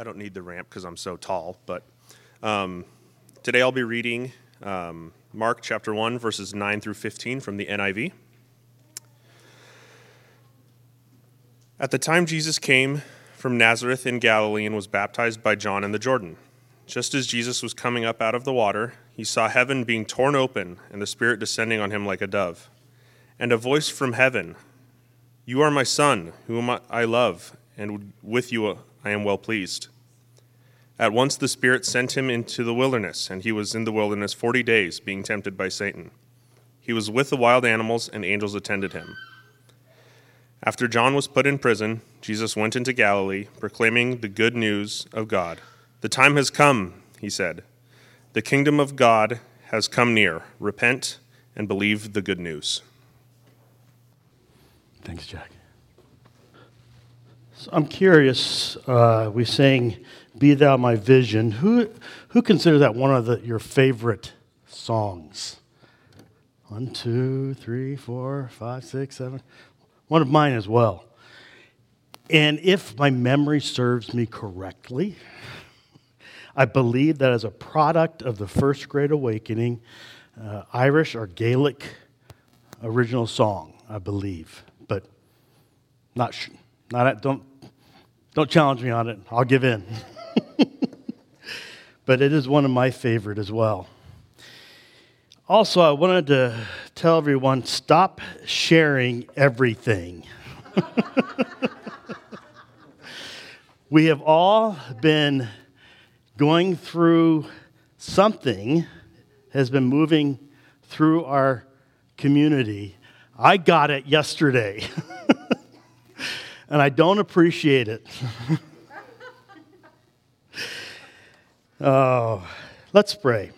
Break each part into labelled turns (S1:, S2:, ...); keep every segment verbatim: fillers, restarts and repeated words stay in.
S1: I don't need the ramp because I'm so tall, but um, today I'll be reading um, Mark chapter one, verses nine through fifteen from the N I V. At the time Jesus came from Nazareth in Galilee and was baptized by John in the Jordan. Just as Jesus was coming up out of the water, he saw heaven being torn open and the Spirit descending on him like a dove. And a voice from heaven, "You are my Son, whom I love, and with you I am well pleased." At once the Spirit sent him into the wilderness, and he was in the wilderness forty days, being tempted by Satan. He was with the wild animals, and angels attended him. After John was put in prison, Jesus went into Galilee, proclaiming the good news of God. "The time has come," he said. "The kingdom of God has come near. Repent and believe the good news."
S2: Thanks, Jack. So I'm curious, uh, we sang, "Be Thou My Vision." Who who considers that one of the, your favorite songs? One, two, three, four, five, six, seven. One of mine as well. And if my memory serves me correctly, I believe that as a product of the First Great Awakening, uh, Irish or Gaelic original song, I believe. But not, sh- not don't, don't challenge me on it. I'll give in. But it is one of my favorite as well. Also, I wanted to tell everyone, stop sharing everything. We have all been going through something, has been moving through our community. I got it yesterday, and I don't appreciate it. Oh, let's pray.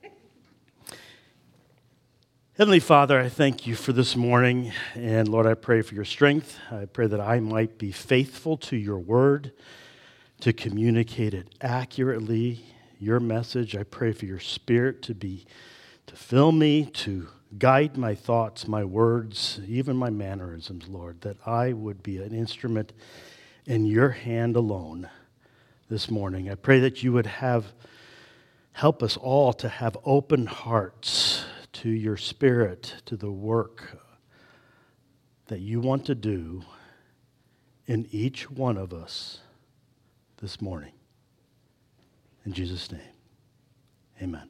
S2: Heavenly Father, I thank you for this morning, and Lord, I pray for your strength. I pray that I might be faithful to your word, to communicate it accurately, your message. I pray for your Spirit to be, to fill me, to guide my thoughts, my words, even my mannerisms, Lord, that I would be an instrument in your hand alone this morning. I pray that you would have, help us all to have open hearts to your Spirit, to the work that you want to do in each one of us this morning. In Jesus' name, amen.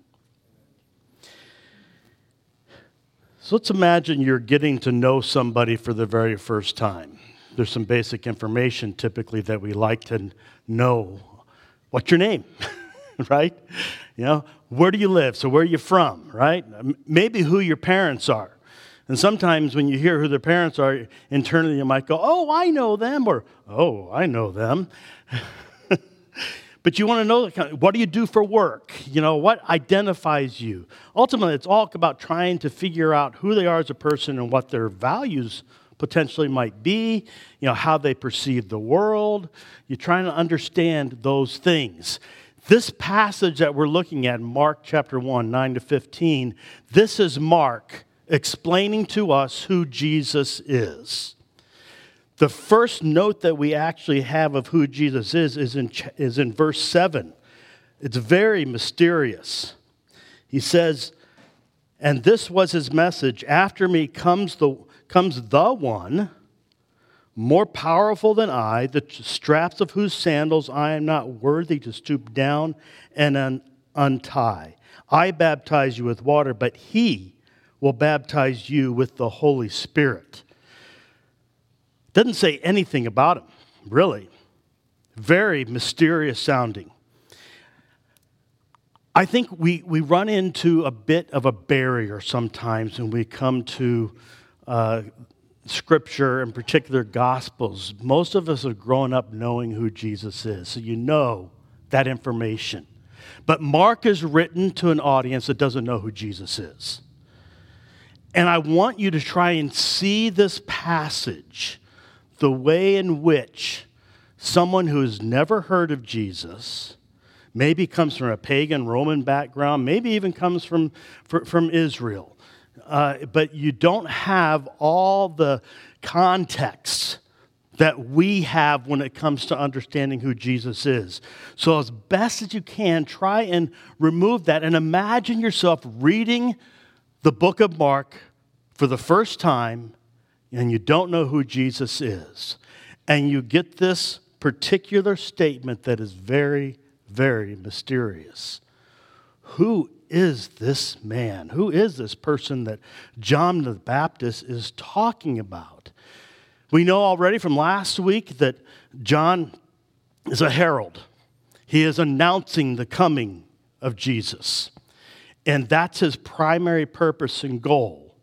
S2: So let's imagine you're getting to know somebody for the very first time. There's some basic information typically that we like to know. What's your name? Right? You know, where do you live? So where are you from, right? Maybe who your parents are. And sometimes when you hear who their parents are, internally you might go, "Oh, I know them," or "Oh, I know them." But you want to know, what do you do for work? You know, what identifies you? Ultimately, it's all about trying to figure out who they are as a person and what their values potentially might be, you know, how they perceive the world. You're trying to understand those things. This passage that we're looking at, Mark chapter one, nine to fifteen, this is Mark explaining to us who Jesus is. The first note that we actually have of who Jesus is is in, is in verse seven. It's very mysterious. He says, "And this was his message, after me comes the, comes the one more powerful than I, the straps of whose sandals I am not worthy to stoop down and un- untie. I baptize you with water, but he will baptize you with the Holy Spirit." Doesn't say anything about him, really. Very mysterious sounding. I think we, we run into a bit of a barrier sometimes when we come to uh, Scripture, in particular Gospels. Most of us have grown up knowing who Jesus is, so you know that information. But Mark is written to an audience that doesn't know who Jesus is. And I want you to try and see this passage the way in which someone who has never heard of Jesus, maybe comes from a pagan Roman background, maybe even comes from, from Israel, uh, but you don't have all the context that we have when it comes to understanding who Jesus is. So as best as you can, try and remove that and imagine yourself reading the book of Mark for the first time and you don't know who Jesus is. And you get this particular statement that is very, very mysterious. Who is this man? Who is this person that John the Baptist is talking about? We know already from last week that John is a herald. He is announcing the coming of Jesus. And that's his primary purpose and goal.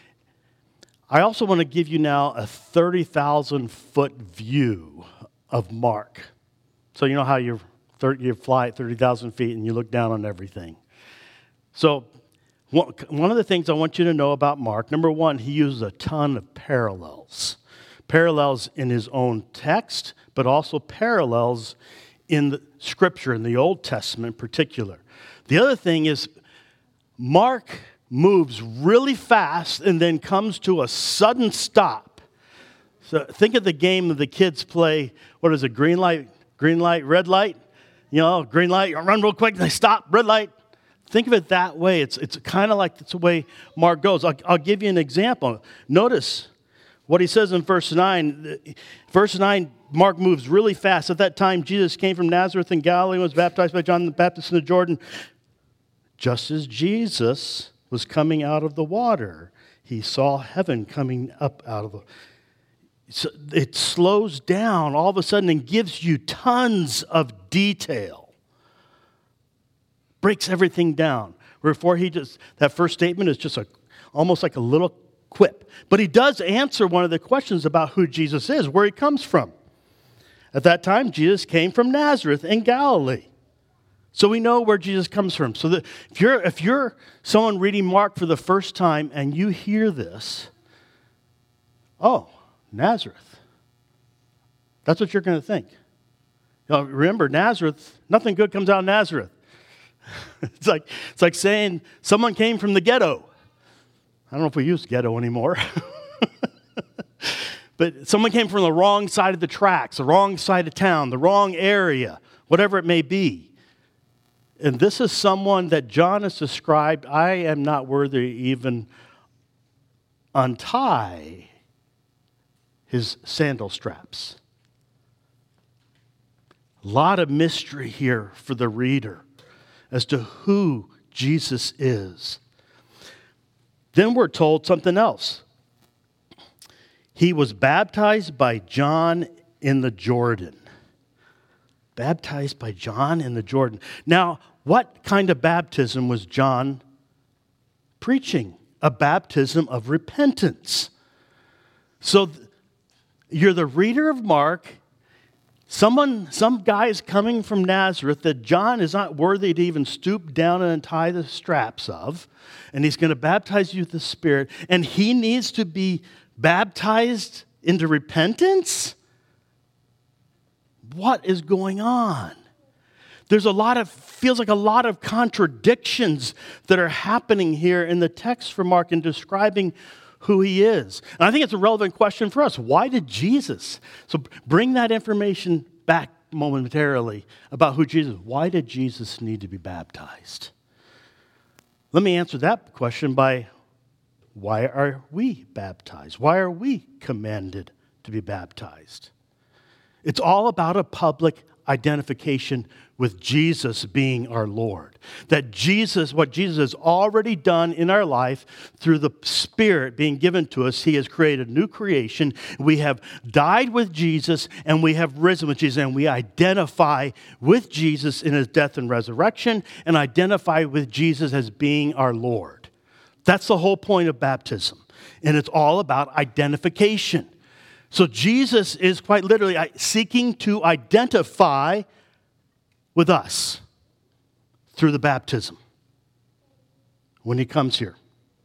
S2: I also want to give you now a thirty thousand foot view of Mark. So you know how you're thirty, you fly at thirty thousand feet and you look down on everything. So one of the things I want you to know about Mark, number one, he uses a ton of parallels. Parallels in his own text, but also parallels in the Scripture, in the Old Testament in particular. The other thing is Mark moves really fast and then comes to a sudden stop. So think of the game that the kids play, what is it, green light, green light, red light? You know, green light, run real quick, they stop, red light. Think of it that way. It's, it's kind of like that's the way Mark goes. I'll, I'll give you an example. Notice what he says in verse nine. Verse nine, Mark moves really fast. At that time, Jesus came from Nazareth in Galilee and was baptized by John the Baptist in the Jordan. Just as Jesus was coming out of the water, he saw heaven coming up out of the... So it slows down all of a sudden and gives you tons of detail. Breaks everything down. Before he just, that first statement is just a, almost like a little quip. But he does answer one of the questions about who Jesus is, where he comes from. At that time, Jesus came from Nazareth in Galilee. So we know where Jesus comes from. So that if you're if you're someone reading Mark for the first time and you hear this, oh, Nazareth. That's what you're going to think. Now, remember, Nazareth, nothing good comes out of Nazareth. It's like it's like saying someone came from the ghetto. I don't know if we use ghetto anymore. But someone came from the wrong side of the tracks, the wrong side of town, the wrong area, whatever it may be. And this is someone that John has described, I am not worthy to even untie his sandal straps. A lot of mystery here for the reader as to who Jesus is. Then we're told something else. He was baptized by John in the Jordan. Baptized by John in the Jordan. Now, what kind of baptism was John preaching? A baptism of repentance. So th- you're the reader of Mark. Someone, some guy is coming from Nazareth that John is not worthy to even stoop down and untie the straps of. And he's going to baptize you with the Spirit. And he needs to be baptized into repentance? What is going on? There's a lot of, feels like a lot of contradictions that are happening here in the text for Mark in describing who he is. And I think it's a relevant question for us. Why did Jesus? So bring that information back momentarily about who Jesus is. Why did Jesus need to be baptized? Let me answer that question by, why are we baptized? Why are we commanded to be baptized? It's all about a public identification with Jesus being our Lord. That Jesus, what Jesus has already done in our life through the Spirit being given to us, He has created a new creation. We have died with Jesus and we have risen with Jesus, and we identify with Jesus in His death and resurrection and identify with Jesus as being our Lord. That's the whole point of baptism. And it's all about identification. So Jesus is quite literally seeking to identify with us through the baptism when He comes here.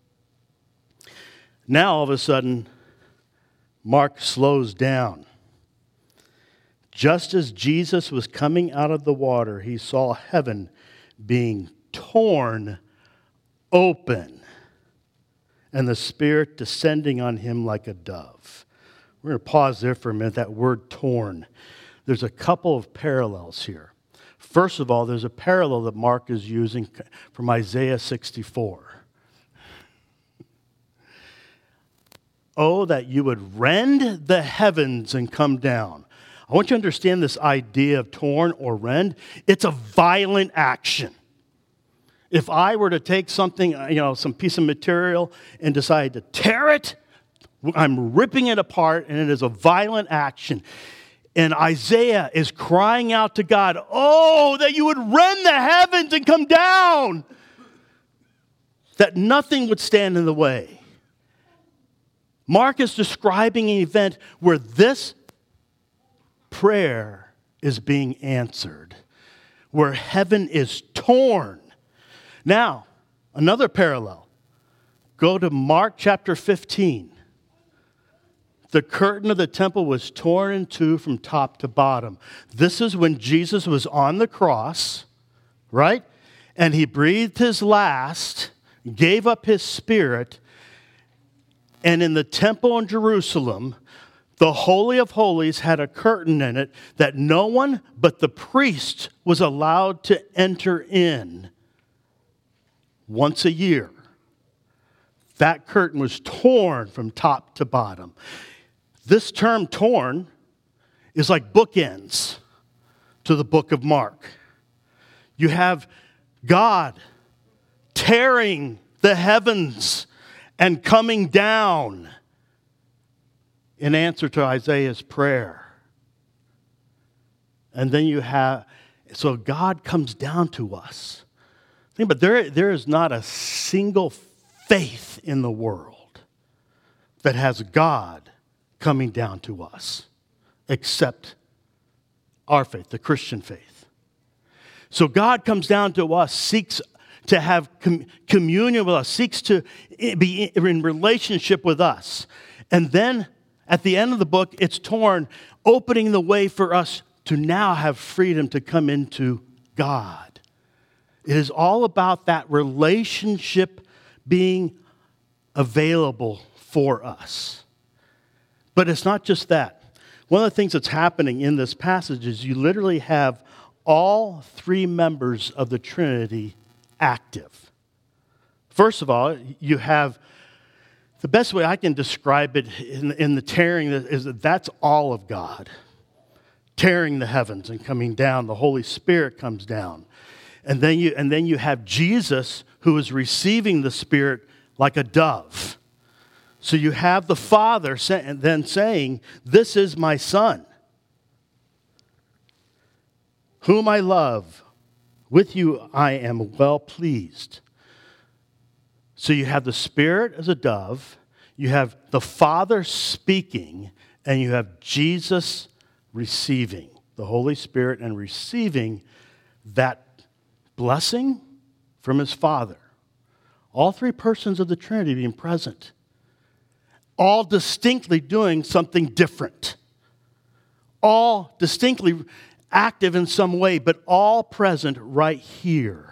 S2: Now, all of a sudden, Mark slows down. Just as Jesus was coming out of the water, He saw heaven being torn open and the Spirit descending on Him like a dove. We're going to pause there for a minute, that word torn. There's a couple of parallels here. First of all, there's a parallel that Mark is using from Isaiah sixty-four. Oh, that you would rend the heavens and come down. I want you to understand this idea of torn or rend. It's a violent action. If I were to take something, you know, some piece of material and decide to tear it, I'm ripping it apart, and it is a violent action. And Isaiah is crying out to God, oh, that you would rend the heavens and come down, that nothing would stand in the way. Mark is describing an event where this prayer is being answered, where heaven is torn. Now, another parallel. Go to Mark chapter fifteen. The curtain of the temple was torn in two from top to bottom. This is when Jesus was on the cross, right? And he breathed his last, gave up his spirit, and in the temple in Jerusalem, the Holy of Holies had a curtain in it that no one but the priest was allowed to enter in once a year. That curtain was torn from top to bottom. This term torn is like bookends to the book of Mark. You have God tearing the heavens and coming down in answer to Isaiah's prayer. And then you have, so God comes down to us. But there, there is not a single faith in the world that has God coming down to us except our faith, the Christian faith. So God comes down to us, seeks to have com- communion with us, seeks to be in relationship with us. And then at the end of the book, it's torn, opening the way for us to now have freedom to come into God. It is all about that relationship being available for us. But it's not just that. One of the things that's happening in this passage is you literally have all three members of the Trinity active. First of all, you have, the best way I can describe it in, in the tearing is that that's all of God. Tearing the heavens and coming down. The Holy Spirit comes down. And then you, and then you have Jesus who is receiving the Spirit like a dove. So you have the Father say, then saying, this is my Son, whom I love. With you I am well pleased. So you have the Spirit as a dove, you have the Father speaking, and you have Jesus receiving, the Holy Spirit, and receiving that blessing from his Father. All three persons of the Trinity being present. All distinctly doing something different. All distinctly active in some way, but all present right here.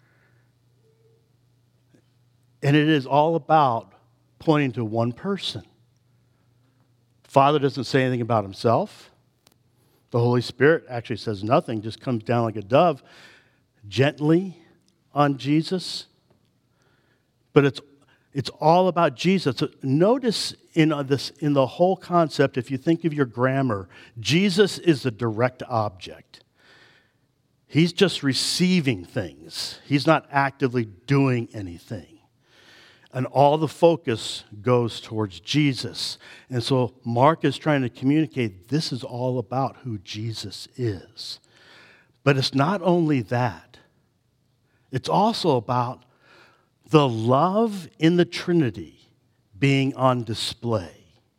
S2: And it is all about pointing to one person. Father doesn't say anything about himself. The Holy Spirit actually says nothing, just comes down like a dove, gently on Jesus. But it's it's all about Jesus. So notice in this, in the whole concept, if you think of your grammar, Jesus is the direct object. He's just receiving things. He's not actively doing anything. And all the focus goes towards Jesus. And so Mark is trying to communicate this is all about who Jesus is. But it's not only that. It's also about the love in the Trinity being on display.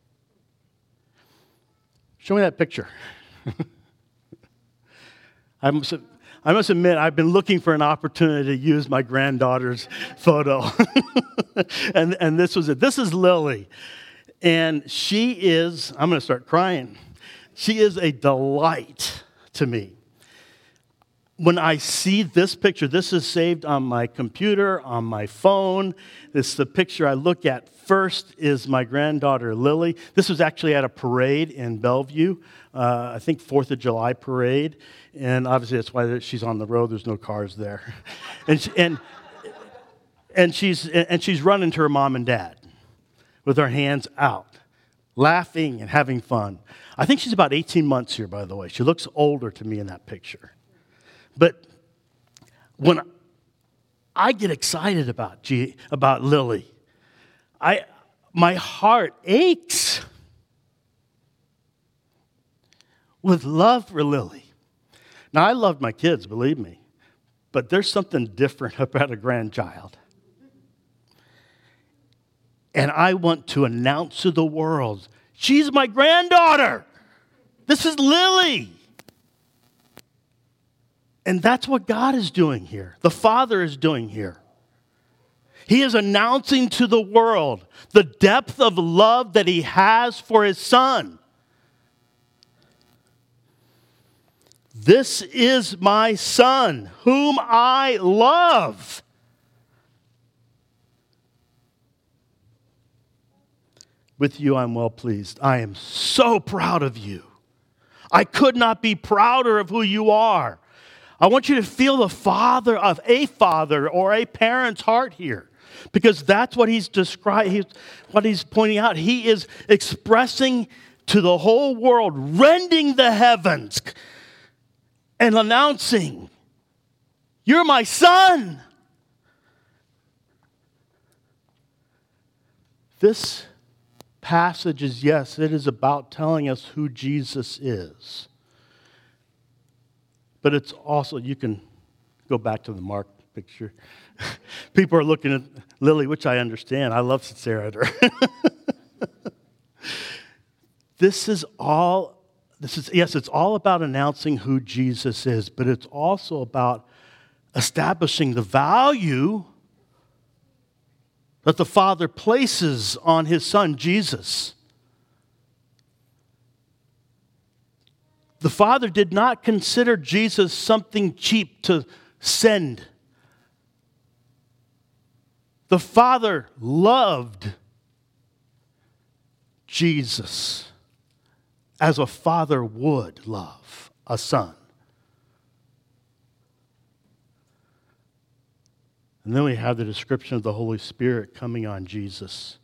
S2: Show me that picture. I must, I must admit, I've been looking for an opportunity to use my granddaughter's photo. and, and this was it. This is Lily. And she is, I'm going to start crying. She is a delight to me. when I see this picture, this is saved on my computer, on my phone. This is the picture I look at first is my granddaughter, Lily. This was actually at a parade in Bellevue, uh, I think fourth of July parade. And obviously that's why she's on the road. There's no cars there. and, she, and, and, she's, and she's running to her mom and dad with her hands out, laughing and having fun. I think she's about eighteen months here, by the way. She looks older to me in that picture. But when I get excited about G, about Lily, I my heart aches with love for Lily. Now, I loved my kids, believe me, but there's something different about a grandchild. And I want to announce to the world, she's my granddaughter. This is Lily. And that's what God is doing here. The Father is doing here. He is announcing to the world the depth of love that He has for His Son. This is my Son, whom I love. With you I'm well pleased. I am so proud of you. I could not be prouder of who you are. I want you to feel the father of a father or a parent's heart here, because that's what he's describing, what he's pointing out. He is expressing to the whole world, rending the heavens and announcing, you're my son. This passage is, yes, it is about telling us who Jesus is. But it's also, you can go back to the Mark picture. People are looking at Lily, which I understand. I love to stare at her. This is all, this is, yes, it's all about announcing who Jesus is, but it's also about establishing the value that the Father places on His Son, Jesus. The Father did not consider Jesus something cheap to send. The Father loved Jesus as a father would love a son. And then we have the description of the Holy Spirit coming on Jesus,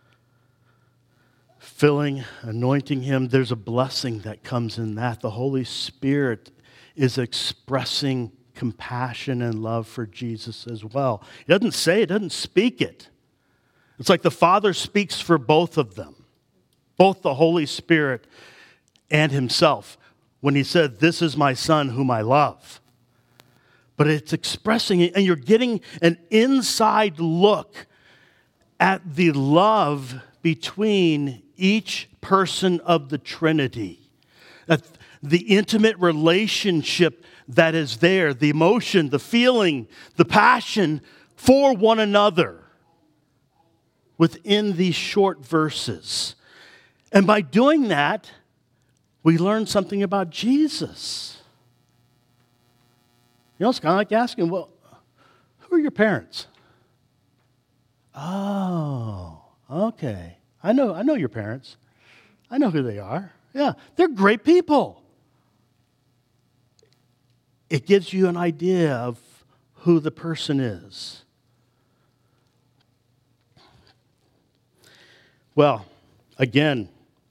S2: filling, anointing him. There's a blessing that comes in that. The Holy Spirit is expressing compassion and love for Jesus as well. It doesn't say, it doesn't speak it. It's like the Father speaks for both of them, both the Holy Spirit and himself, when he said, this is my Son whom I love. But it's expressing it, and you're getting an inside look at the love between each person of the Trinity. At the intimate relationship that is there, the emotion, the feeling, the passion for one another within these short verses. And by doing that, we learn something about Jesus. You know, it's kind of like asking, well, who are your parents? Oh, okay. I know, I know your parents. I know who they are. Yeah, they're great people. It gives you an idea of who the person is. Well, again,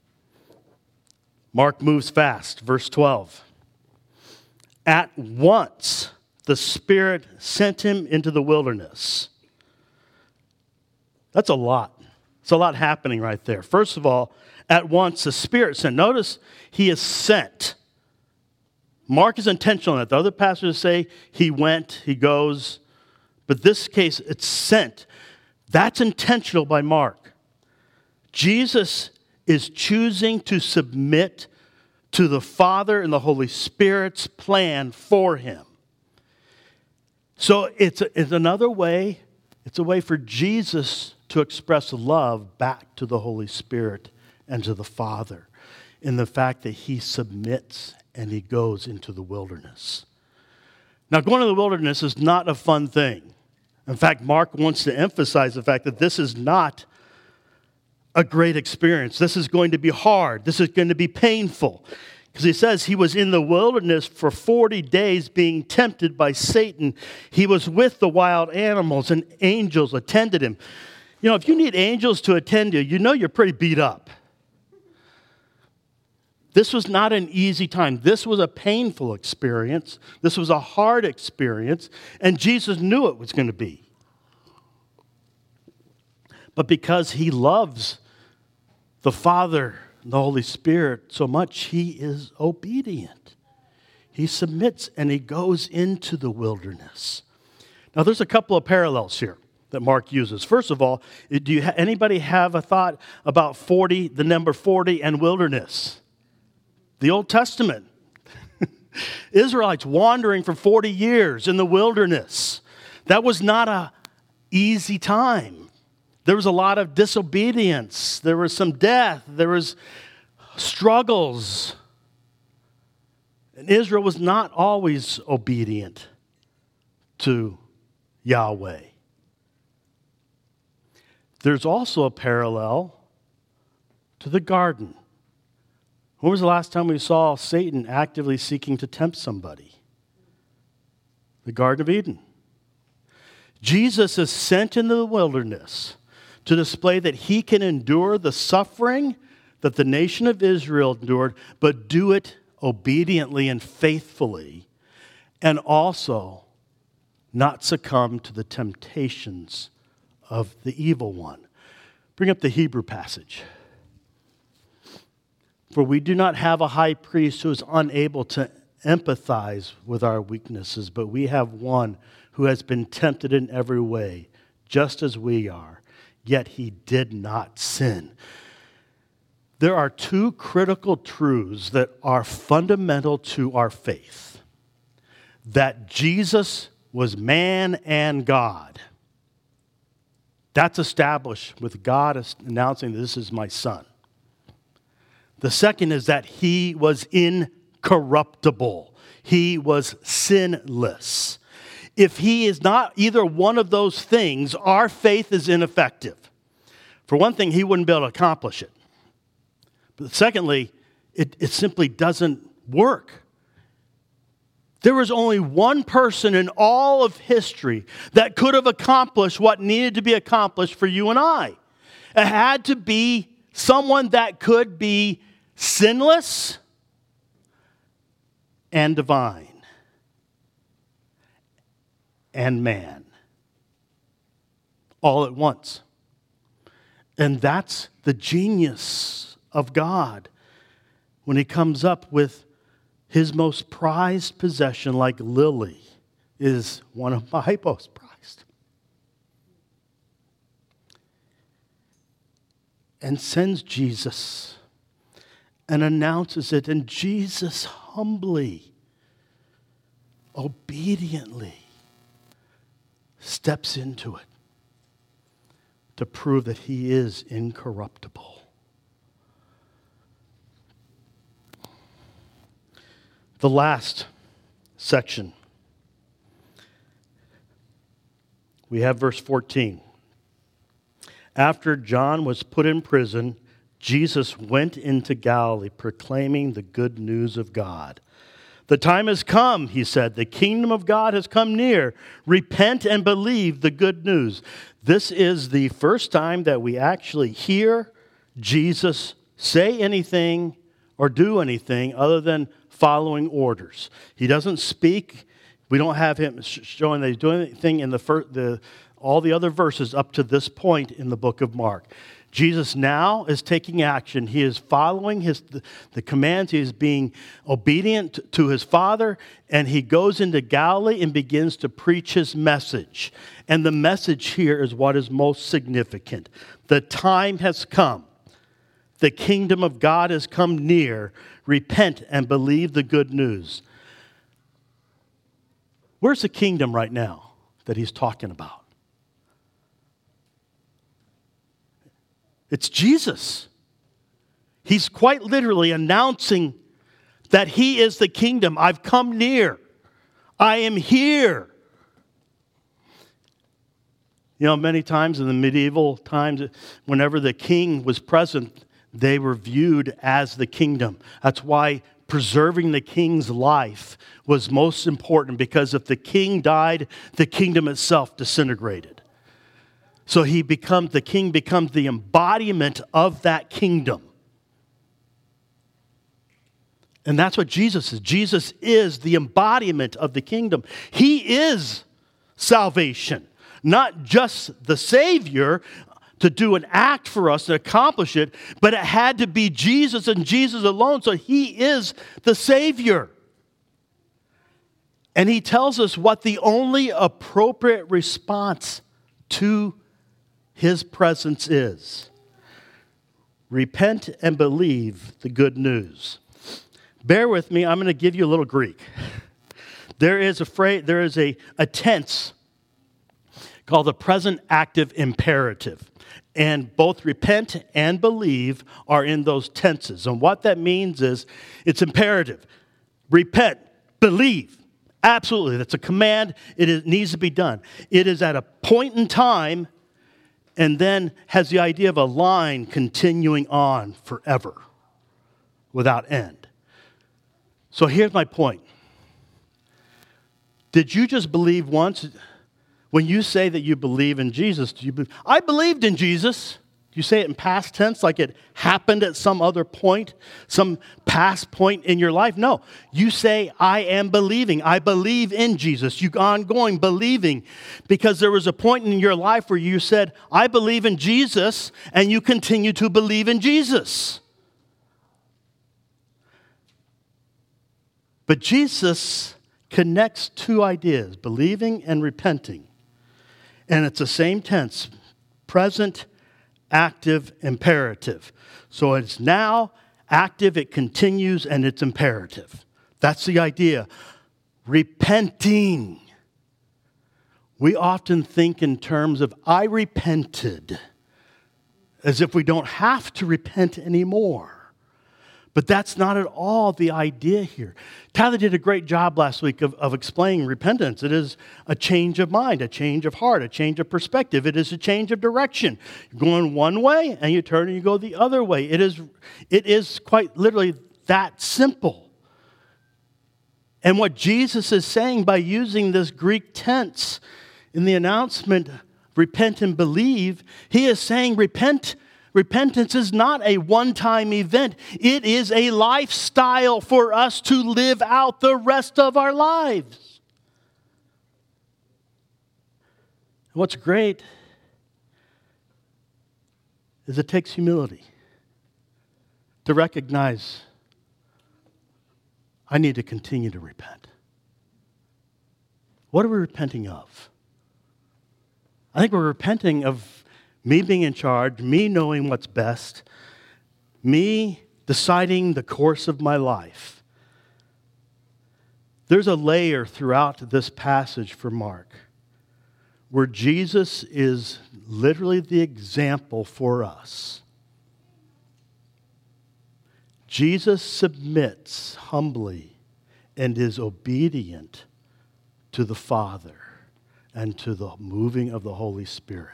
S2: Mark moves fast. Verse twelve. At once, the Spirit sent him into the wilderness. That's a lot. It's a lot happening right there. First of all, at once the Spirit sent. Notice he is sent. Mark is intentional in that. The other passages say he went, he goes. But this case, it's sent. That's intentional by Mark. Jesus is choosing to submit to the Father and the Holy Spirit's plan for him. So it's, a, it's another way, it's a way for Jesus to express love back to the Holy Spirit and to the Father in the fact that he submits and he goes into the wilderness. Now, going to the wilderness is not a fun thing. In fact, Mark wants to emphasize the fact that this is not a great experience. This is going to be hard. This is going to be painful. Because he says he was in the wilderness for forty days being tempted by Satan. He was with the wild animals and angels attended him. You know, if you need angels to attend you, you know you're pretty beat up. This was not an easy time. This was a painful experience. This was a hard experience, and Jesus knew it was going to be. But because he loves the Father and the Holy Spirit so much, he is obedient. He submits and he goes into the wilderness. Now, there's a couple of parallels here that Mark uses. First of all, do you ha- anybody have a thought about forty, the number forty, and wilderness? The Old Testament. Israelites wandering for forty years in the wilderness. That was not an easy time. There was a lot of disobedience. There was some death. There was struggles. And Israel was not always obedient to Yahweh. There's also a parallel to the garden. When was the last time we saw Satan actively seeking to tempt somebody? The Garden of Eden. Jesus is sent into the wilderness to display that he can endure the suffering that the nation of Israel endured, but do it obediently and faithfully, and also not succumb to the temptations of the evil one. Bring up the Hebrew passage. For we do not have a high priest who is unable to empathize with our weaknesses, but we have one who has been tempted in every way, just as we are, yet he did not sin. There are two critical truths that are fundamental to our faith. That Jesus was man and God. That's established with God announcing that this is my son. The second is that he was incorruptible. He was sinless. If he is not either one of those things, our faith is ineffective. For one thing, he wouldn't be able to accomplish it. But secondly, it, it simply doesn't work. There was only one person in all of history that could have accomplished what needed to be accomplished for you and I. It had to be someone that could be sinless and divine and man all at once. And that's the genius of God when he comes up with his most prized possession, like Lily is one of my most prized. And sends Jesus and announces it. And Jesus humbly, obediently steps into it to prove that he is incorruptible. The last section, we have verse fourteen. After John was put in prison, Jesus went into Galilee proclaiming the good news of God. The time has come, he said. The kingdom of God has come near. Repent and believe the good news. This is the first time that we actually hear Jesus say anything or do anything other than following orders. He doesn't speak. We don't have him showing that he's doing anything in the, first, the all the other verses up to this point in the book of Mark. Jesus now is taking action. He is following his the, the commands. He is being obedient to his Father, and he goes into Galilee and begins to preach his message. And the message here is what is most significant. The time has come. The kingdom of God has come near. Repent and believe the good news. Where's the kingdom right now that he's talking about? It's Jesus. He's quite literally announcing that he is the kingdom. I've come near. I am here. You know, many times in the medieval times, whenever the king was present, they were viewed as the kingdom. That's why preserving the king's life was most important, because if the king died, the kingdom itself disintegrated. So he becomes, the king becomes the embodiment of that kingdom. And that's what Jesus is. Jesus is the embodiment of the kingdom. He is salvation. Not just the Savior to do an act for us to accomplish it, but it had to be Jesus and Jesus alone. So he is the Savior. And he tells us what the only appropriate response to his presence is. Repent and believe the good news. Bear with me, I'm going to give you a little Greek. There is a phrase, there is a, a tense called the present active imperative. And both repent and believe are in those tenses. And what that means is it's imperative. Repent, believe. Absolutely. That's a command. It is, needs to be done. It is at a point in time and then has the idea of a line continuing on forever without end. So here's my point. Did you just believe once? When you say that you believe in Jesus, do you believe, I believed in Jesus? Do you say it in past tense like it happened at some other point, some past point in your life? No. You say, I am believing. I believe in Jesus. You ongoing believing because there was a point in your life where you said, I believe in Jesus, and you continue to believe in Jesus. But Jesus connects two ideas, believing and repenting. And it's the same tense, present, active, imperative. So it's now active, it continues, and it's imperative. That's the idea. Repenting. We often think in terms of, I repented, as if we don't have to repent anymore. But that's not at all the idea here. Tyler did a great job last week of, of explaining repentance. It is a change of mind, a change of heart, a change of perspective. It is a change of direction. You're going one way and you turn and you go the other way. It is, it is quite literally that simple. And what Jesus is saying by using this Greek tense in the announcement, repent and believe, he is saying repent. Repentance is not a one-time event. It is a lifestyle for us to live out the rest of our lives. What's great is it takes humility to recognize I need to continue to repent. What are we repenting of? I think we're repenting of me being in charge, me knowing what's best, me deciding the course of my life. There's a layer throughout this passage for Mark where Jesus is literally the example for us. Jesus submits humbly and is obedient to the Father and to the moving of the Holy Spirit.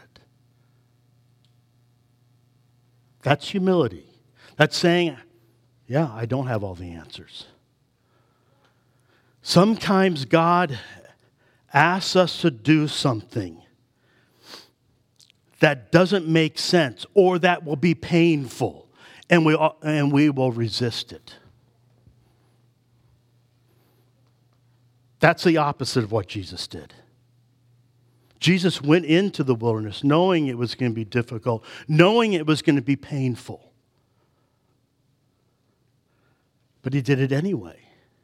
S2: That's humility. That's saying, yeah, I don't have all the answers. Sometimes God asks us to do something that doesn't make sense or that will be painful, and we, and we will resist it. That's the opposite of what Jesus did. Jesus went into the wilderness knowing it was going to be difficult, knowing it was going to be painful. But he did it anyway.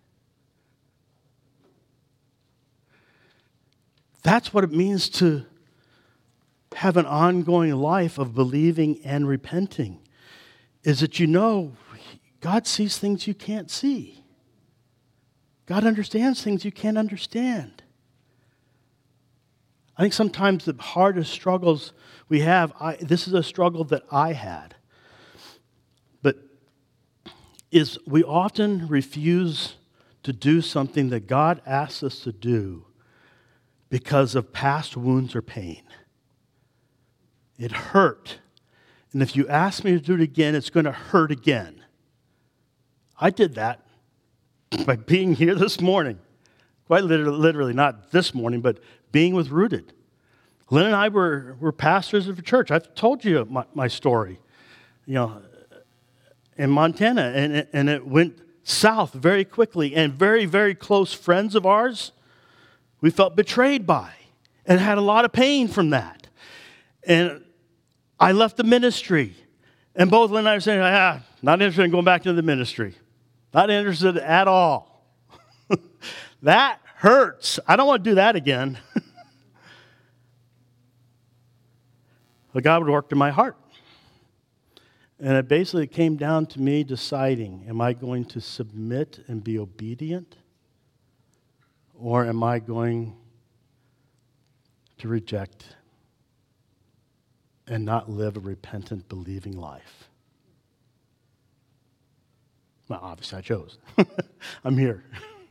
S2: That's what it means to have an ongoing life of believing and repenting, is that you know God sees things you can't see. God understands things you can't understand. I think sometimes the hardest struggles we have, I, this is a struggle that I had, but is we often refuse to do something that God asks us to do because of past wounds or pain. It hurt. And if you ask me to do it again, it's going to hurt again. I did that by being here this morning. Quite literally, literally, not this morning, but being with Rooted. Lynn and I were, were pastors of a church. I've told you my, my story, you know, in Montana. And it, and it went south very quickly. And very, very close friends of ours, we felt betrayed by and had a lot of pain from that. And I left the ministry. And both Lynn and I were saying, ah, not interested in going back to the ministry. Not interested at all. That hurts. I don't want to do that again. But God would work in my heart. And it basically came down to me deciding, am I going to submit and be obedient? Or am I going to reject and not live a repentant, believing life? Well, obviously I chose. I'm here.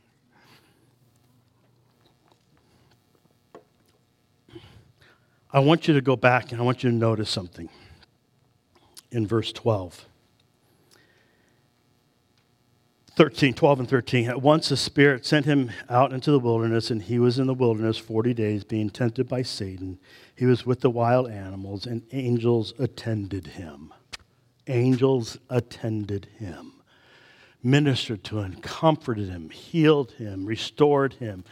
S2: I want you to go back and I want you to notice something in verse twelve. thirteen, twelve and thirteen. At once the Spirit sent him out into the wilderness, and he was in the wilderness forty days, being tempted by Satan. He was with the wild animals, and angels attended him. Angels attended him. Ministered to him, comforted him, healed him, restored him.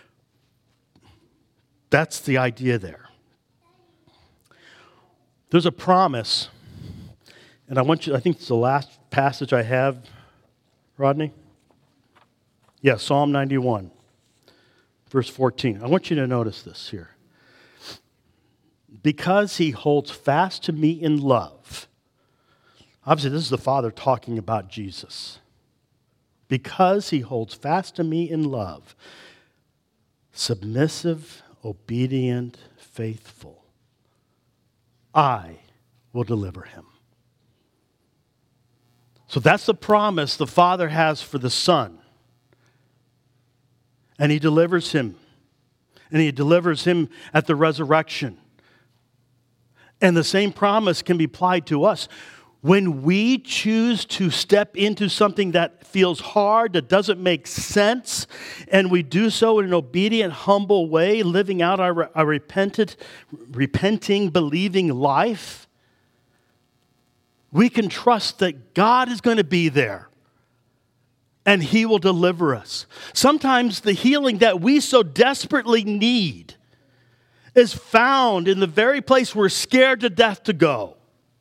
S2: That's the idea there. There's a promise, and I want you, I think it's the last passage I have, Rodney? Yeah, Psalm ninety-one, verse fourteen. I want you to notice this here. Because he holds fast to me in love. Obviously, this is the Father talking about Jesus. Because he holds fast to me in love, submissive, obedient, faithful, I will deliver him. So that's the promise the Father has for the Son. And he delivers him. And he delivers him at the resurrection. And the same promise can be applied to us. When we choose to step into something that feels hard, that doesn't make sense, and we do so in an obedient, humble way, living out our, our repentant, repenting, believing life, we can trust that God is going to be there and he will deliver us. Sometimes the healing that we so desperately need is found in the very place we're scared to death to go.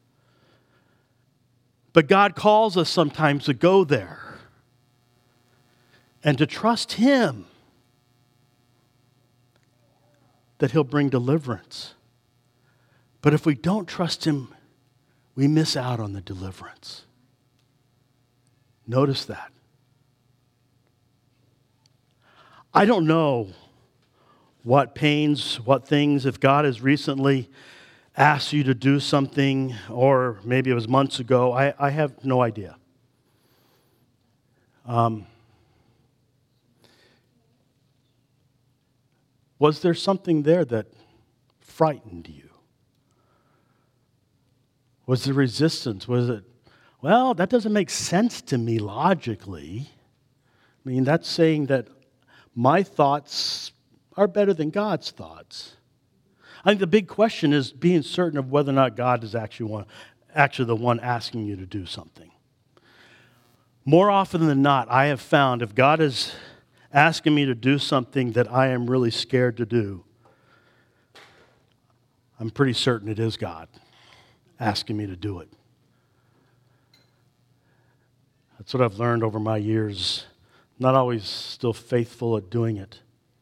S2: But God calls us sometimes to go there and to trust him that he'll bring deliverance. But if we don't trust him, we miss out on the deliverance. Notice that. I don't know what pains, what things, if God has recently asked you to do something, or maybe it was months ago, I, I have no idea. Um, was there something there that frightened you? Was there resistance? Was it, well, that doesn't make sense to me logically. I mean, that's saying that my thoughts are better than God's thoughts. I think the big question is being certain of whether or not God is actually one, actually the one asking you to do something. More often than not, I have found if God is asking me to do something that I am really scared to do, I'm pretty certain it is God asking me to do it. That's what I've learned over my years. Not always still faithful at doing it.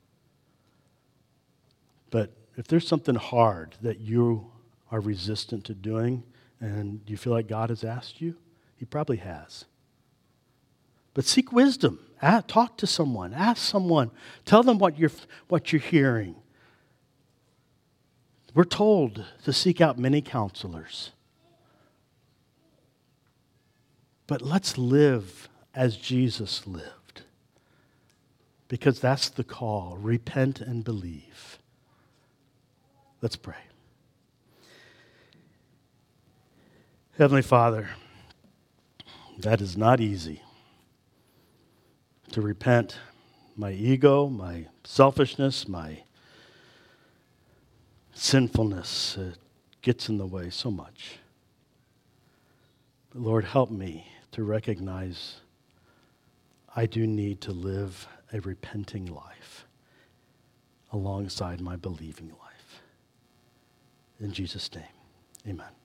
S2: But if there's something hard that you are resistant to doing and you feel like God has asked you, he probably has. But seek wisdom. Talk to someone. Ask someone. Tell them what you're, what you're hearing. We're told to seek out many counselors. But let's live as Jesus lived. because that's the call. Repent and believe. Let's pray. Heavenly Father, that is not easy. To repent my ego, my selfishness, my sinfulness, it gets in the way so much. But Lord, help me to recognize I do need to live a repenting life alongside my believing life. In Jesus' name, amen.